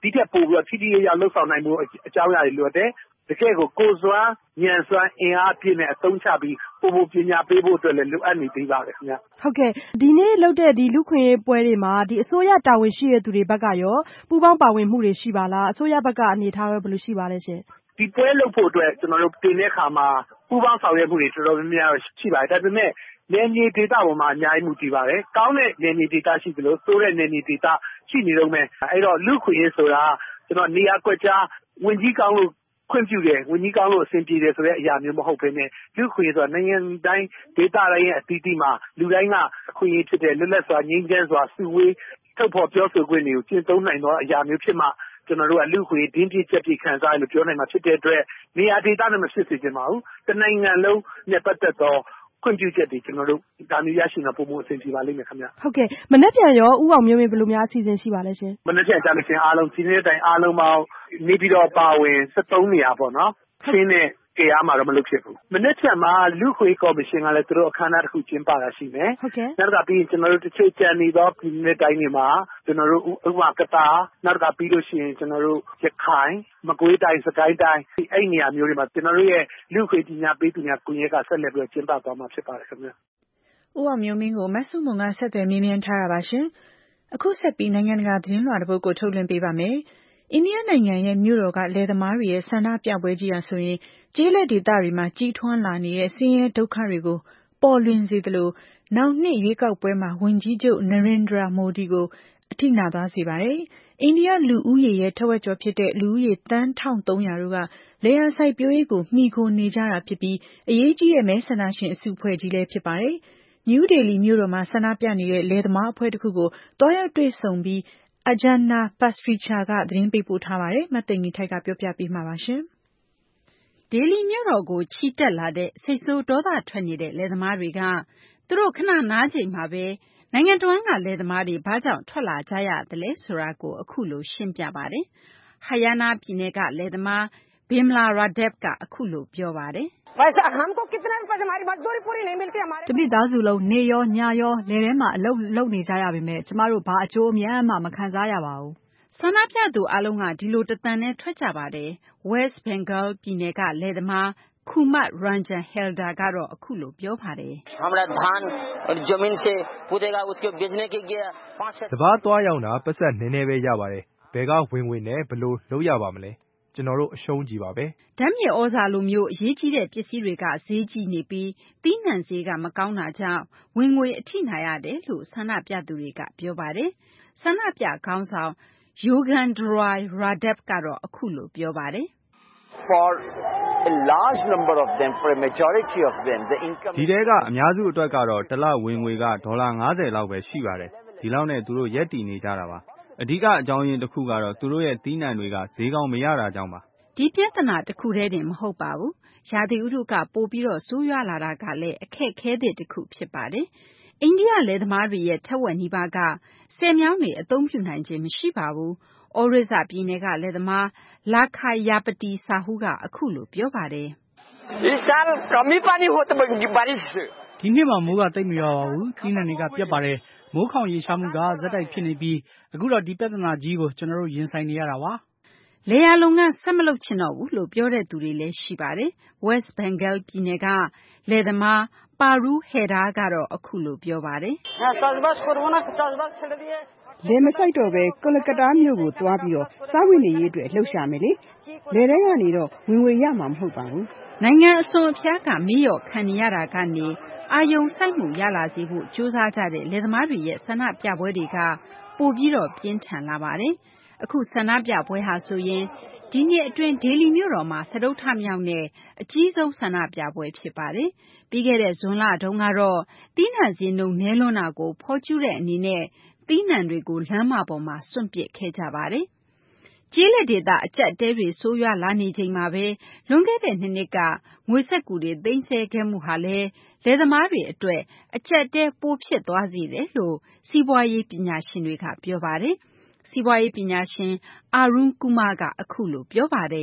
ဒီထက်ပိုပြီးတော့ထိထိရောက်လှုပ်ဆောင်နိုင်မှုအကြောင်းအရာတွေလိုတယ်တကယ်ကိုကိုယ်စွမ်းဉာဏ်စွမ်းအင်အားပြည့်နဲ့အသုံးချပြီးပုံပုံပညာပေးဖို့အတွက်လည်းလိုအပ်နေသေးပါတယ်ခင်ဗျဟုတ်ကဲ့ဒီနေ့လုပ်တဲ့ဒီလူခွင့်ရေးပွဲတွေမှာဒီအစိုးရတာဝန်ရှိတဲ့သူတွေဘက်ကရောပူးပေါင်းပါဝင်မှုတွေရှိပါလားအစိုးရဘက်ကအနေထားရောဘယ်လိုရှိပါလဲရှင်ဒီပွဲလုပ်ဖို့အတွက်ကျွန်တော်တို့တင်တဲ့အခါမှာပူးပေါင်းဆောင်ရွက်မှုတွေတော်တော်များများရှိပါတယ်ဒါပေမဲ့နယ်မြေဒေသပေါ်မှာအများကြီးမှုတည်ပါတယ်ကောင်းတဲ့နယ်မြေဒေသရှိသလိုဆိုးတဲ့နယ်မြေဒေသရှိနေတော့မယ်အဲ့တော့လူခွင့်ရေးဆိုတာကျွန်တော်နေရာကွက်ကြားဝင်ကြီးကောင်းလို့ခွင့်ပြုတယ်ဝင်ကြီးကောင်းလို့အဆင်ပြေတယ်ဆိုတဲ့အရာမျိုးမဟုတ်ဘဲနဲ့လူခွင့်ရေးဆိုတာနိုင်ငံတိုင်းဒေသတိုင်းရဲ့အသီးသီးမှာလူတိုင်းကအခွင့်အရေးဖြစ်တဲ့လွတ်လပ်စွာငြိမ်းချမ်းစွာစုဝေးထုတ်ဖော်ပြောဆိုခွင့်တွေကိုကျင့်သုံးနိုင်သောအရာမျိုးဖြစ်မှကျွန်တော်တို့ကလူခွင့်ဒင်းပြည့်ချက်ပြည့်ခံစားရလို့ပြောနိုင်မှာဖြစ်တဲ့အတွက်နေရာဒေသနဲ့မဖြစ်စေချင်ပါဘူးတနိုင်ငံလုံးနဲ့ပတ်သက်သောခွင့်ပြုချက်တွေကျွန်တော်တို့ဒါမျိုးရရှိနေပုံမှုအဆင်ပြေပါလိမ့်မယ်ခင်ဗျဟုတ်ကဲ့မနေ့ပြန်ရောဥအောင်မျိုးမင်းဘယ်လိုများအစီအစဉ်ရှိပါလဲရှင်မနေ့ပြန်ကြာလို့ရှင်အားလုံးဒီနေ့တိုင်အားလုံးပေါင်းနေပြီးတော့ပါဝင်73နေရာပေါ့နော်ခင်းနဲ့ကြေအားမှာတော့မလုပ်ဖြစ်ဘူးမနေ့ပြန်မှာလူခွေကော်မရှင်ကလည်းသူတို့အခမ်းအနားတစ်ခုကျင်းပတာရှိမယ်ဟုတ်ကဲ့နောက်ကပြီးရင်ကျွန်တော်တို့တစ်ချိတ်ကြံနေတော့ဒီနေ့တိုင်းတွေမှာကျွန်တော်တို့ဥပမာကတာနောက်ကပြီးလို့ရှိရင်ကျွန်တော်တို့ရခိုင်မကွေးတိုင်းစကိုင်းတိုင်းအဲ့နေရာမျိုးတွေမှာကျွန်တော်တို့ရဲ့လူခွေပညာပေးပညာကွန်ရက်ကဆက်လက်ပြီးကျင်းပသွားမှာဖြစ်ပါတယ်ခင်ဗျဦးအောင်မျိုးမင်းကိုမဆုမွန်ကဆက်သွယ်မေးမြန်းထားတာပါရှင်အခုဆက်ပြီးနိုင်ငံတကာသတင်းလွှာတစ်ပုဒ်ကိုထုတ်လွှင့်ပေးပါမယ်အိန္ဒိယနိုင်ငံရဲ့မြို့တော်ကလယ်သမားတွေရဲ့ဆန္ဒပြပွဲကြီးဟာဆိုရင်ကျေးလက်ဒေသတွေမှာကြီးထွားလာနေတဲ့ဆင်းရဲဒုက္ခတွေကိုပေါ်လွင်စေသလိုနောက်နှစ်ရွေးကောက်ပွဲမှာဝန်ကြီးချုပ်နရိန္ဒြာမိုဒီကိုအထိနာသွားစေပါတယ်။အိန္ဒိယလူဦးရေရဲ့ထက်ဝက်ကျော်ဖြစ်တဲ့လူဦးရေသန်းတစ်ထောင်သုံးရာတို့ကလယ်ယာစိုက်ပျိုးရေးကိုမှီခိုနေကြတာဖြစ်ပြီးအရေးကြီးတဲ့မဲဆန္ဒရှင်အစုအဖွဲ့ကြီးလည်းဖြစ်ပါတယ်။နယူးဒေလီမြို့တော်မှာဆန္ဒပြနေတဲ့လယ်သမားအဖွဲ့တစ်ခုကိုတွားရောက်တွေ့ဆုံပြီးAjana Pasricha ကသတင်းပေးပို့ထားပါတယ်။မသိင်္ဂီထိုက်ကပြောပြပေးမှာပါရှင်။ဒေလီမြို့တော်ကိုချီတက်လာတဲ့စိတ်ဆိုးဒေါသထွက်နေတဲ့လယ်သမားတွေကသူတို့ခဏနားချိန်မှာပဲနိုင်ငံတော်ကလယ်သမားတွေဘာကြောင့်ထွက်လာကြရသလဲဆိုတာကိုအခုလိုရှင်းပြပါတယ်။ Haryana ပြည်နယ်ကလယ်သမား Bimla Radev ကအခုလိုပြောပါတယ်။တမိသားစုလုံးနေရောညရောလယ်ထဲမှာအလုပ်လုပ်နေကြရပေမဲ့ကျမတို့ဘာအကျိုးအမြတ်မှမခံစားရပါဘူး။ဆန္ဒပြသူအလုံးကဒီလိုတသံနဲ့ထွက်ကြပါတယ်။ West Bengal ပြည်နယ်ကလယ်သမား Kumat Ranjan Helder ကတော့အခုလိုပြောပါတယ်။စပါးသွားရောင်းတာပတ်ဆက်နည်းနည်းပဲရပါတယ်။ဘယ်ကဝင်ဝင်နဲ့ဘယ်လိုလုပ်ရပါမလဲ။ကျွန်တော်တို့အရှုံးကြီးပါပဲ။ဓာတ်မြေဩဇာလိုမျိုးအရေးကြီးတဲ့ပစ္စည်းတွေကဈေးကြီးနေပြီးသီးနှံဈေးကမကောင်းတာကြောင့်ဝင်ငွေအထိနာရတယ်လို့ဆန္ဒပြသူတွေကပြောပါတယ်။ဆန္ဒပြခေါင်းဆောင် Yogendrai Radev ကတော့အခုလိုပြောပါတယ်။ For a large number of them for a majority of them the income ဒီတဲကအများစုအတွက်ကတော့တစ်လဝင်ငွေကဒေါ်လာ၅၀လောက်ပဲရှိပါတယ်။ဒီလောက်နဲ့သူတို့ရက်တည်နေကြတာပါ။အဓိကအကြောင်းရင်းတစ်ခုကတော့သူတို့ရဲ့သီးနှံတွေကဈေးကောင်းမရတာကြောင့်ပါဒီပြဿနာတစ်ခုတည်းတင်မဟုတ်ပါဘူး။ရာသီဥတုကပိုပြီးတော့ဆိုးရွားလာတာကလည်းအခက်အခဲသစ်တစ်ခုဖြစ်ပါတယ်။အိန္ဒိယလယ်သမားတွေရဲ့ထက်ဝက်နီးပါးကဆယ်မြောင်းတွေအသုံးပြုနိုင်ခြင်းမရှိပါဘူး။ Orissa ပြည်နယ်ကလယ်သမား Lakhayapati Sahu ကအခုလိုပြောပါတယ်။ဒီနှစ်မှာမိုးကတိတ်မရွာပါဘူး။သီးနှံတွေကပြတ်ပါတယ်။မိုးခေါင်ရေရှားမှုကဇက်တိုက်ဖြစ်နေပြီးအခုတော့ဒီပြဿနာကြီးကိုကျွန်တော်တို့ရင်ဆိုင်နေရတာပါ။လယ်ယာလုပ်ငန်းဆက်မလုပ်ချင်တော့ဘူးလို့ပြောတဲ့သူတွေလည်းရှိပါတယ်။ West Bengal ပြည်နယ်ကလယ်သမား Paru Heda ကတော့အခုလိုပြောပါတယ်။လယ်မစိုက်တော့ပဲကိုလကတားမြို့ကိုသွားပြီးတော့စားဝတ်နေရေးအတွက်လှုပ်ရှားမယ်လေ။လယ်ထဲကနေတော့ဝင်ငွေရမှာမဟုတ်ပါဘူး။နိုင်ငံအစွန်အဖျားကမေ့လျော့ခံနေရတာကနေအာယုံစိုက်မှုရလာစေဖို့ကြိုးစားကြတဲ့လယ်သမားတွေရဲ့ဆန္ဒပြပွဲတွေကပိုပြီးတော့ပြင်းထန်လာပါတယ်။အခုဆန္ဒပြပွဲဟာဆိုရင်ဒီနှစ်အတွင်းဒေလီမြို့တော်မှာစတုတ္ထမြောက်နဲ့အကြီးဆုံးဆန္ဒပြပွဲဖြစ်ပါတယ်။ပြီးခဲ့တဲ့ဇွန်လတုန်းကတော့သီးနှံဈေးနှုန်းနည်းလွန်းတာကိုဖော်ကျူးတဲ့အနေနဲ့သီးနှံတွေကိုလမ်းမပေါ်မှာစွန့်ပစ်ခဲ့ကြပါတယ်။ကျေးလက်ဒေသအကျပ်အတည်းတွေဆိုးရွားလာနေချိန်မှာပဲလွန်ခဲ့တဲ့နှစ်နှစ်ကငွေစက္ကူတွေသိမ်းဆည်းခဲ့မှုဟာလည်းလယ်သမားတွေအတွက်အကျပ်အတည်းပိုဖြစ်သွားစေတယ်လို့စီးပွားရေးပညာရှင်တွေကပြောပါတယ်။စီးပွားရေးပညာရှင် Arun Kumar ကအခုလိုပြောပါတယ်။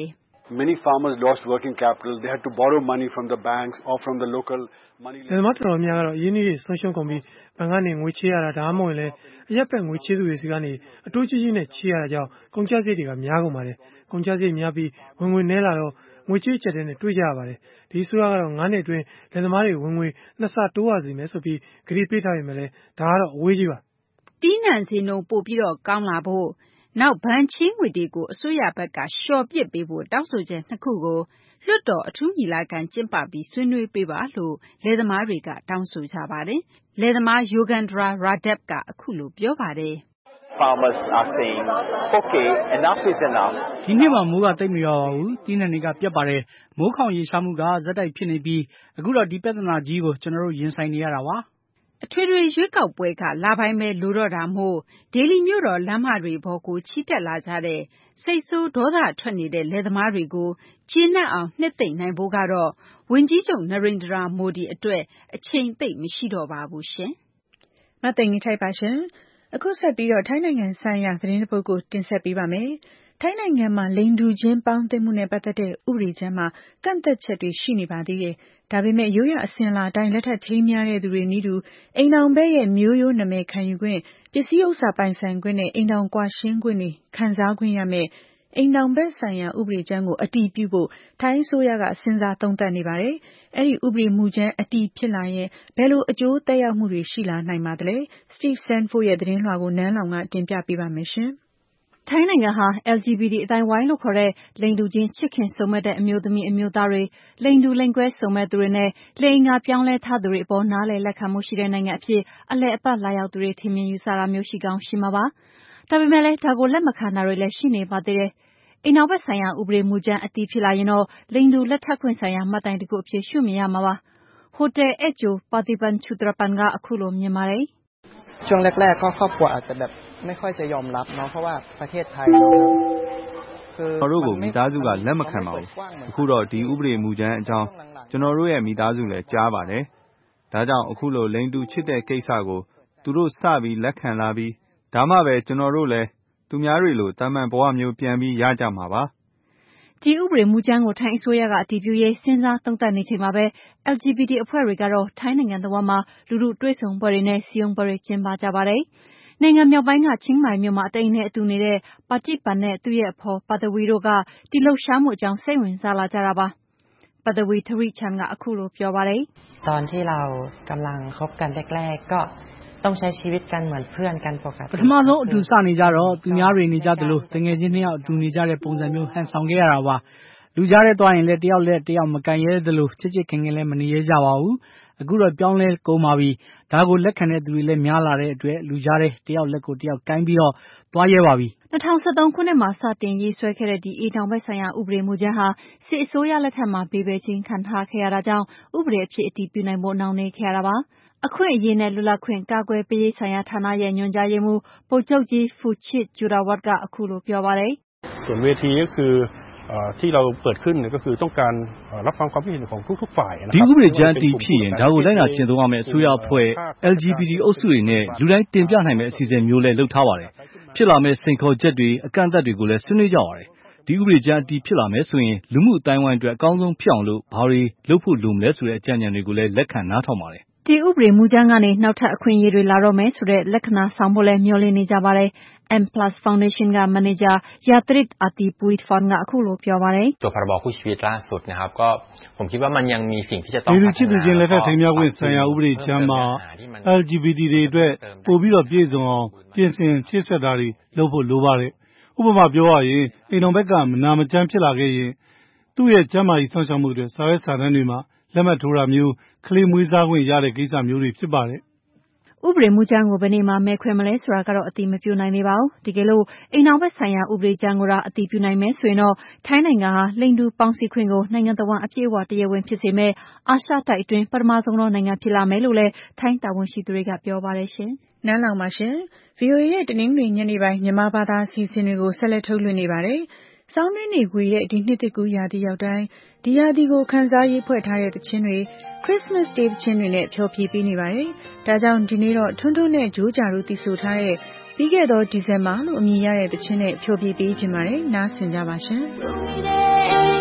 Many farmers lost working capital. They had to borrow money from the banks or from the local money. လယ်သမားတော်တော်များကတော့ရင်းနှီးတွေဆုံးရှုံးကုန်ပြီးဘဏ်ကနေငွေချေးရတာဒါမှမဟုတ်လည်းအရက်ပတ်ငွေချေးသူတွေစီကနေအတိုးကြီးကြီးနဲ့ချေးရတာကြောင့်ကုန်ကျစရိတ်တွေကများကုန်ပါတယ်။ကုန်ကျစရိတ်များပြီးဝင်ငွေနည်းလာတော့ငွေချေးချက်တဲ့နဲ့တွေးကြရပါတယ်။ဒီဆိုရကတော့ငါးနှစ်အတွင်းလယ်သမားတွေဝင်ငွေနှစ်ဆတိုးရစီမယ်ဆိုပြီးဂရီပေးထားပေမဲ့လည်းဒါကတော့အဝေးကြီးပါ။တီးနှံစင်းတို့ပို့ပြီးတော့ကောင်းလာဖို့နောက်ဘဏ်ချေးငွေတွေကိုအစိုးရဘက်ကလျှော်ပစ်ပေးဖို့တောင်းဆိုချက်နှစ်ခုကိုလွှတ်တော်အထူးညီလာခံကျင်းပပြီးဆွေးနွေးပေးပါလို့လယ်သမားတွေကတောင်းဆိုကြပါတယ်။လယ်သမား Yogandra Radeb ကအခုလိုပြောပါတယ်။ Farmers are saying, okay, enough is enough. ဒီနှစ်မှာမိုးကတိတ်မရွာပါဘူး။တီးနှံတွေကပြတ်ပါတယ်။မိုးခေါင်ရေရှားမှုကဇက်တိုက်ဖြစ်နေပြီးအခုတော့ဒီပြဿနာကြီးကိုကျွန်တော်တို့ရင်ဆိုင်နေရတာပါ။အထွေထွေရွေးကောက်ပွဲကလာပိုင်းပဲလိုတော့တာမို့ဒေလီမြို့တော်လမ်းမတွေပေါ်ကိုချီတက်လာကြတဲ့စိတ်ဆိုးဒေါသထွက်နေတဲ့လယ်သမားတွေကိုကျေနပ်အောင်နှစ်သိမ့်နိုင်ဖို့ကတော့ဝန်ကြီးချုပ်နရိန္ဒရာမိုဒီအတွက်အချိန်သိပ်မရှိတော့ပါဘူးရှင်။မသိင်္ဂီထိုက်ပါရှင်။အခုဆက်ပြီးတော့ထိုင်းနိုင်ငံဆိုင်ရာသတင်းတစ်ပုဒ်ကိုတင်ဆက်ပေးပါမယ်။ထိုင်းနိုင်ငံမှာလိင်တူချင်းပေါင်းသင်းမှုနဲ့ပတ်သက်တဲ့ဥပဒေကြမ်းမှာကန့်သက်ချက်တွေရှိနေပါသေးတယ်။ဒါပေမဲ့ရိုးရအစဉ်လာတိုင်းလက်ထပ်ထိမ်းများတဲ့သူတွေနည်းတူအိမ်တော်ဘက်ရဲ့မျိုးရိုးနာမည်ခံယူခွင့်ပစ္စည်းဥစ္စာပိုင်ဆိုင်ခွင့်နဲ့အိမ်တော်ကွာရှင်းခွင့်တွေခံစားခွင့်ရမယ်အိမ်တော်ဘက်ဆိုင်ရာဥပဒေကြမ်းကိုအတည်ပြုဖို့ထိုင်းအစိုးရကစဉ်းစားသုံးသပ်နေပါတယ်။အဲ့ဒီဥပဒေမူကြမ်းအတည်ဖြစ်လာရင်ဘယ်လိုအကျိုးသက်ရောက်မှုတွေရှိလာနိုင်ပါသလဲ။ Steve Sanford ရဲ့သတင်းလွှာကိုနန်းလောင်ကတင်ပြပေးပါမယ်ရှင်။ထိုင်းနိုင်ငံဟာ L G B T အသိုင်းအဝိုင်းလို့ခေါ်တဲ့လိင်တူချင်းချစ်ခင်ဆုံမက်တဲ့အမျိုးသမီးအမျိုးသားတွေလိင်တူလိင်ကွဲဆုံမက်သူတွေနဲ့လိင်အင်္ဂါပြောင်းလဲထားသူတွေအပေါ်နားလည်လက်ခံမှုရှိတဲ့နိုင်ငံအဖြစ်အလည်အပတ်လာရောက်သူတွေထင်မြင်ယူဆတာမျိုးရှိကောင်းရှိမှာပါ။ဒါပေမဲ့လည်းဒါကိုလက်မခံတာတွေလည်းရှိနေပါသေးတယ်။အိမ်နောက်ဘက်ဆိုင်ရာဥပဒေမူကြမ်းအတည်ဖြစ်လာရင်တော့လိင်တူလက်ထပ်ခွင့်ဆိုင်ရာမှတ်တိုင်တစ်ခုအဖြစ်ရှုမြင်ရမှာပါ။ဟိုတယ်အက်ဂျိုပါတီပန်ချူတရပန်ကအခုလိုမြင်ပါတယ်။ช่วงแรกๆก็ครอบครัวอาจจะแบบไม่ค่อยจะยอมรับเนาะเพราะว่าประเทศไทยเนาะคือကျွန်တော်တို့ကိုမိသားစုကလက်မခံပါဘူးအခုတော့ဒီဥပဒေမူကြမ်းအကြောင်းကျွန်တော်တို့ရဲ့မိသားစုလည်းကြားပါတယ်ဒါကြောင့်အခုလိုလိင်တူချစ်တဲ့ကိစ္စကိုသူတို့စပြီးလက်ခံလာပြီးဒါမှပဲကျွန်တော်တို့လည်းသူများတွေလိုတာမန်ဘဝမျိုးပြန်ပြီးရကြမှာပါဒီဥပဒေမူကြမ်းကိုထိုင်းအစိုးရကအတည်ပြုရေးစဉ်းစားသုံးသပ်နေချိန်မှာပဲ L G B T အဖွဲ့တွေကတော့ထိုင်းနိုင်ငံတော်မှာလူလူတွေ့ဆုံပွဲတွေနဲ့စီယုံပွဲတွေကျင်းပကြပါတယ်။နိုင်ငံမြောက်ပိုင်းကချင်းမိုင်မြို့မှာအတိမ်နဲ့အတူနေတဲ့ပါတိပန်နဲ့သူ့ရဲ့အဖော်ပါတဝီတို့ကဒီလှုပ်ရှားမှုအကြောင်းစိတ်ဝင်စားလာကြတာပါ။ပါတဝီထရိချန်ကအခုလိုပြောပါတယ်။ตอนที่เรากำลังคบกันแรกๆก็ต้องใช้ชีวิตกันเหมือนเพื่อนกันปกติပထမဆုံးအတူစနေကြတော့သူများတွေနေကြသလိုတငယ်ချင်းနှစ်ယောက်အတူနေကြတဲ့ပုံစံမျိုးဟန်ဆောင်ခဲ့ရတာပါလူကြားထဲသွားရင်လည်းတယောက်လက်တယောက်မကန်ရဲသလိုချစ်ချစ်ခင်ခင်လည်းမနေရကြပါဘူးအခုတော့ပြောင်းလဲကုန်ပါပြီဒါကိုလက်ခံတဲ့သူတွေလည်းများလာတဲ့အတွက်လူကြားထဲတယောက်လက်ကိုတယောက်ကိုင်းပြီးတော့သွားရဲပါပြီ၂၀၁၃ခုနှစ်မှာစတင်ရေးဆွဲခဲ့တဲ့ဒီအေတောင်ဘက်ဆိုင်ရာဥပဒေမူကြမ်းဟာစစ်အစိုးရလက်ထက်မှာဘေးပဲချင်းခံထားခဲ့ရတာကြောင့်ဥပဒေအဖြစ်အတည်ပြုနိုင်ဖို့နှောင့်နှေးခဲ့ရတာပါအခွင့်အရေးနဲ့လွတ်လပ်ခွင့်ကာကွယ်ပေးရေးဆိုင်ရာဌာနရဲ့ညွှန်ကြားရေးမှူးဗိုလ်ချုပ်ကြီးဖူချစ်ဂျူရာဝတ်ကအခုလိုပြောပါတယ်ส่วนเวทีก็คือที่เราเปิดขึ้นก็คือต้องการรับฟังความคิดเห็นของทุกๆฝ่ายนะครับဒီဥပဒေကြမ်းတည်ဖြစ်ရင်ဒါကိုလိုက်နာကျင့်သုံးရမယ့်အစိုးရအဖွဲ့ L G B T အုပ်စုတွေနဲ့လူတိုင်းတင်ပြနိုင်မယ့်အစီအစဉ်မျိုးလည်းလုပ်ထားပါတယ်ဖြစ်လာမယ့်စိန်ခေါ်ချက်တွေအကန့်အသတ်တွေကိုလည်းဆွေးနွေးကြပါတယ်ဒီဥပဒေကြမ်းအတည်ဖြစ်လာမယ်ဆိုရင်လူမှုအတိုင်းအဝိုင်းအတွက်အကောင်းဆုံးဖြစ်အောင်လို့ဘာတွေလုပ်ဖို့လိုမလဲဆိုတဲ့အကြံဉာဏ်တွေကိုလည်းလက်ခံနားထောင်ပါတယ်ဒီဥပဒေမူကြမ်းကနေနောက်ထပ်အခွင့်အရေးတွေလာတော့မယ်ဆိုတဲ့လက္ခဏာဆောင်ဖို့လည်းမျှော်လင့်နေကြပါတယ်M Plus Foundation ကမန်နေဂျာယာထရစ်အာတီပူစ်ဖွန်ကအခုလိုပြောပါတယ်ตัวพรบคู่ชีวิตล่าสุดนะครับก็ผมคิดว่ามันยังมีสิ่งที่จะต้องพัฒนาချစ်သူချင်းလက်ထပ်ထိမ်းမြှောက်ခွင့်ဆိုင်ရာဥပဒေကြမ်းမှာ L G B T တွေအတွက်ပိုပြီးတော့ပြည့်စုံအောင်ပြင်ဆင်ဖြည့်ဆွတ်တာတွေလုပ်ဖို့လိုပါတယ်ဥပမာပြောရရင်အိမ်တော်ဘက်ကမနာမကျန်းဖြစ်လာခဲ့ရင်သူ့ရဲ့ကျန်းမာရေးစောင့်ရှောက်မှုတွေစာရွက်စာတမ်းတွေမှာလက်မှတ်ထိုးတာမျိုးကလေးမွေးစားခွင့်ရတဲ့ကိစ္စမျိုးတွေဖြစ်ပါတယ်ဥပဒေမူကြမ်းကိုဘယ်နေ့မှမဲခွဲမလဲဆိုတာကတော့အတိမပြုနိုင်သေးပါဘူး။ဒီကလို့အိမ်နောက်ဘက်ဆိုင်ရာဥပဒေကြမ်းကိုအတိပြုနိုင်မယ်ဆိုရင်တော့ထိုင်းနိုင်ငံဟာလိင်တူပေါင်းစည်းခွင့်ကိုနိုင်ငံတော်ဝန်အပြည့်အဝတရားဝင်ဖြစ်စေမဲ့အာရှတိုက်အတွင်းပထမဆုံးသောနိုင်ငံဖြစ်လာမယ်လို့လည်းထိုင်းတာဝန်ရှိသူတွေကပြောပါတယ်ရှင်။နန်းလောင်ပါရှင်။ V O A ရဲ့တနင်္ဂနွေညနေပိုင်းမြန်မာဘာသာအစီအစဉ်တွေကိုဆက်လက်ထုတ်လွှင့်နေပါတယ်။စောင်းတွင်းနေခွေရဲ့ဒီနှစ်တကူရာသီရောက်တိုင်းဒီရာသီကိုခန်းစားရေးဖွဲ့ထားတဲ့သချင်းတွေ Christmas Day သချင်းတွေနဲ့ဖျော်ဖြေပေးနေပါတယ်။ဒါကြောင့်ဒီနေ့တော့ထွန်းထွန်းနဲ့ဂျိုးကြတို့တည်ဆိုထားတဲ့ပြီးခဲ့သောဒီဇင်ဘာလို့အမည်ရတဲ့သချင်းနဲ့ဖျော်ဖြေပေးခြင်းပါတယ်။နားဆင်ကြပါရှင်။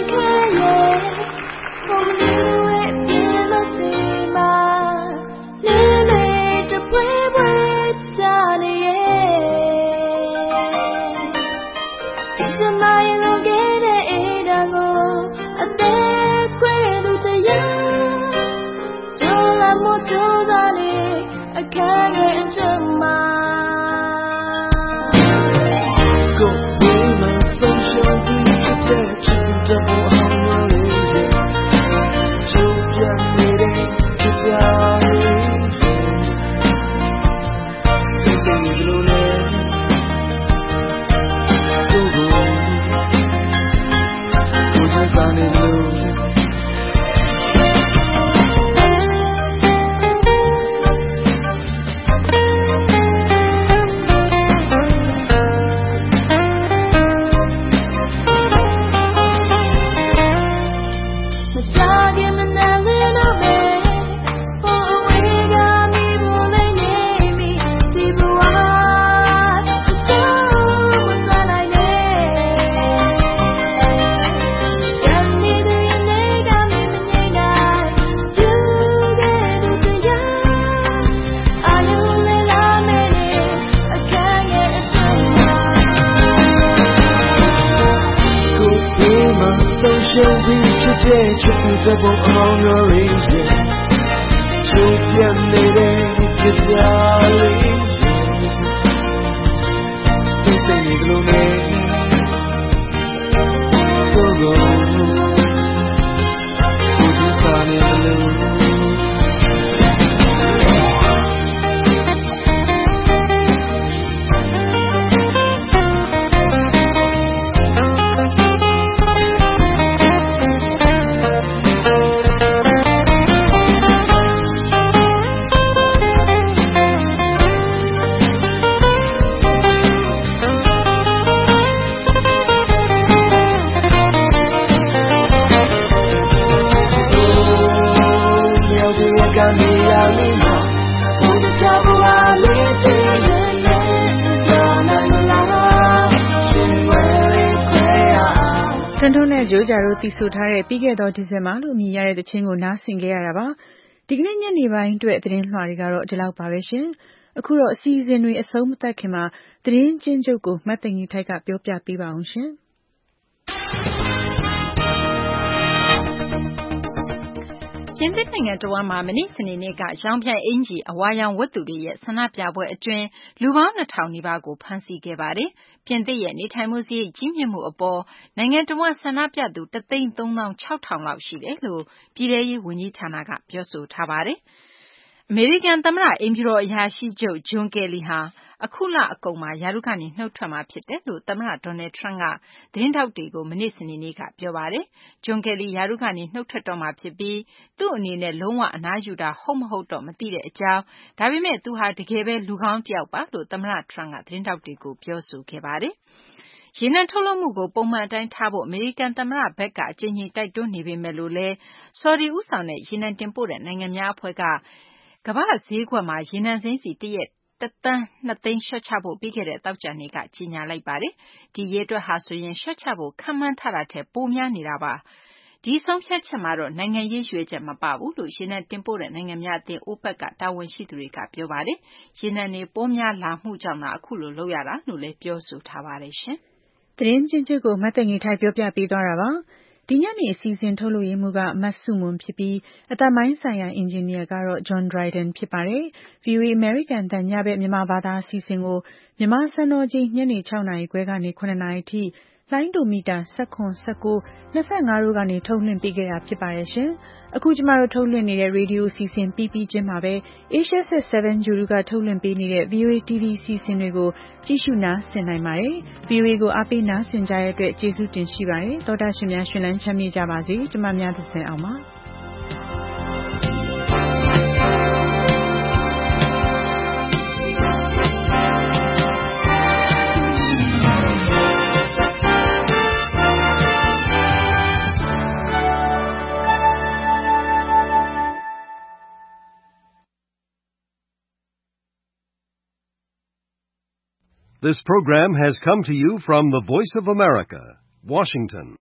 这风昂若林间，秋天你的结痂林间，对谁你的路内，走过，不知啥年的路。 ထွန်းထွန်းနဲ့ကြိုးကြတို့တီးဆိုထားတဲ့ပြီးခဲ့သောဒီဇင်ဘာလို့မြည်ရတဲ့တခြင်းကိုနားဆင်ခဲ့ရတာပါဒီကနေ့ညနေပိုင်းအတွက်သတင်းလွှာတွေကတော့ဒီလောက်ပါပဲရှင်အခုတော့အစီအစဉ်တွေအဆုံးမသတ်ခင်မှာသတင်းချင်းချုပ်ကိုမှတ်သိမ်ကြီးထိုက်ကပြောပြပေးပါအောင်ရှင်ပြင်သစ်နိုင်ငံတဝန်းမှာမနေ့စနေနေ့ကရောင်ပြန်အင်ဂျီအဝါရောင်ဝတ်သူတွေရဲ့ဆန္ဒပြပွဲအတွင်းလူပေါင်းနှစ်ထောင်နီးပါးကိုဖမ်းဆီးခဲ့ပါတယ်။ပြင်သစ်ရဲ့နေထိုင်မှုစရိတ်ကြီးမြင့်မှုအပေါ်နိုင်ငံတဝန်းဆန္ဒပြသူတသိန်းသုံးသောင်းခြောက်ထောင်လောက်ရှိတယ်လို့ပြည်ထရေးဝန်ကြီးဌာနကပြောဆိုထားပါတယ်။အမေရိကန်သမ္မတအိမ်ဖြူတော်အရာရှိချုပ်ဂျွန်ကယ်လီဟာအခုလအကုန်မှာရာထူးကနေနှုတ်ထွက်မှာဖြစ်တယ်လို့သမ္မတဒေါ်နယ်ထရန့်ကသတင်းထောက်တွေကိုမနေ့စနေနေ့ကပြောပါတယ်။ဂျွန်ကယ်လီရာထူးကနေနှုတ်ထွက်တော့မှာဖြစ်ပြီးသူ့အနေနဲ့လုံးဝအနားယူတာဟုတ်မဟုတ်တော့မသိတဲ့အကြောင်းဒါပေမဲ့သူဟာတကယ်ပဲလူကောင်းတယောက်ပါလို့သမ္မတထရန့်ကသတင်းထောက်တွေကိုပြောဆိုခဲ့ပါတယ်။ရေနံထုတ်လုပ်မှုကိုပုံမှန်အတိုင်းထားဖို့အမေရိကန်သမ္မတဘက်ကအကြိမ်ကြိမ်တိုက်တွန်းနေပေမဲ့လို့လည်းဆော်ဒီဦးဆောင်တဲ့ရေနံတင်ပို့တဲ့နိုင်ငံများအဖွဲ့ကကမ္ဘာ့ဈေးကွက်မှာရေနံစိမ်းစီတရက်တသန်းနှစ်သိန်းလျှော့ချဖို့ပြီးခဲ့တဲ့သောကြာနေ့ကကြေညာလိုက်ပါတယ်။ဒီရေတွက်ဟာဆိုရင်လျှော့ချဖို့ခန့်မှန်းထားတာထက်ပိုများနေတာပါ။ဒီဆုံးဖြတ်ချက်မှာတော့နိုင်ငံရေးရွေးချက်မပါဘူးလို့ရေနံတင်ပို့တဲ့နိုင်ငံများအသင်း အိုပက်ကတာဝန်ရှိသူတွေကပြောပါတယ်။ရေနံတွေပေါများလာမှုကြောင့်သာအခုလိုလုပ်ရတာလို့လည်းပြောဆိုထားပါတယ်ရှင်။သတင်းချင်းချုပ်ကိုမတ်တငီထိုက်ပြောပြပေးသွားတာပါ။ဒီညနေအစီအစဉ်ထုတ်လို့ရမှုကမတ်စုမွန်ဖြစ်ပြီးအသက်ပိုင်းဆိုင်ရာအင်ဂျင်နီယာကတော့ John Dryden ဖြစ်ပါတယ်။ V O A American တန်ညဘက်မြန်မာဘာသာအစီအစဉ်ကိုမြန်မာစံတော်ချိန်ညနေ၆နာရီခွဲကနေ၇နာရီထိလိုင်းဒိုမီတာ၁၇ ၁၉ ၂၅တို့ကနေထုတ်လွှင့်ပေးခဲ့တာဖြစ်ပါတယ်ရှင်။အခုကျမတို့ထုတ်လွှင့်နေတဲ့ရေဒီယိုအစီအစဉ်ပြီးပြီးချင်းမှာပဲ Asia Set 7 ဂျူရူကထုတ်လွှင့်ပေးနေတဲ့ V O A T V အစီအစဉ်တွေကိုကြည့်ရှုနားဆင်နိုင်ပါတယ်။ V O A ကိုအားပေးနားဆင်ကြတဲ့အတွက်ကျေးဇူးတင်ရှိပါတယ်။သောတာရှင်များရှင်လန်းချမ်းမြေ့ကြပါစေ။ကျမများသစဉ်အောင်ပါ။ This program has come to you from the Voice of America, Washington.